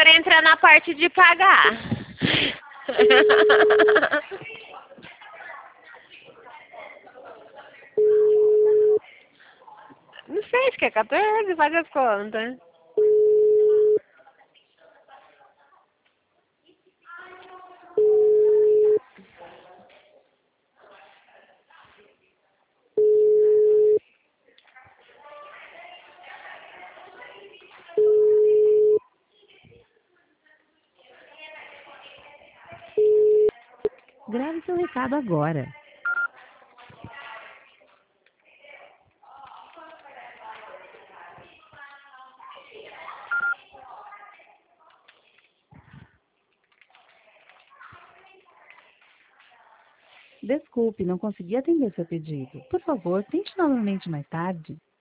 favor, entra na parte de pagar. Não sei, acho que é 14, faz as contas. Grave seu recado agora. Desculpe, não consegui atender seu pedido. Por favor, tente novamente mais tarde.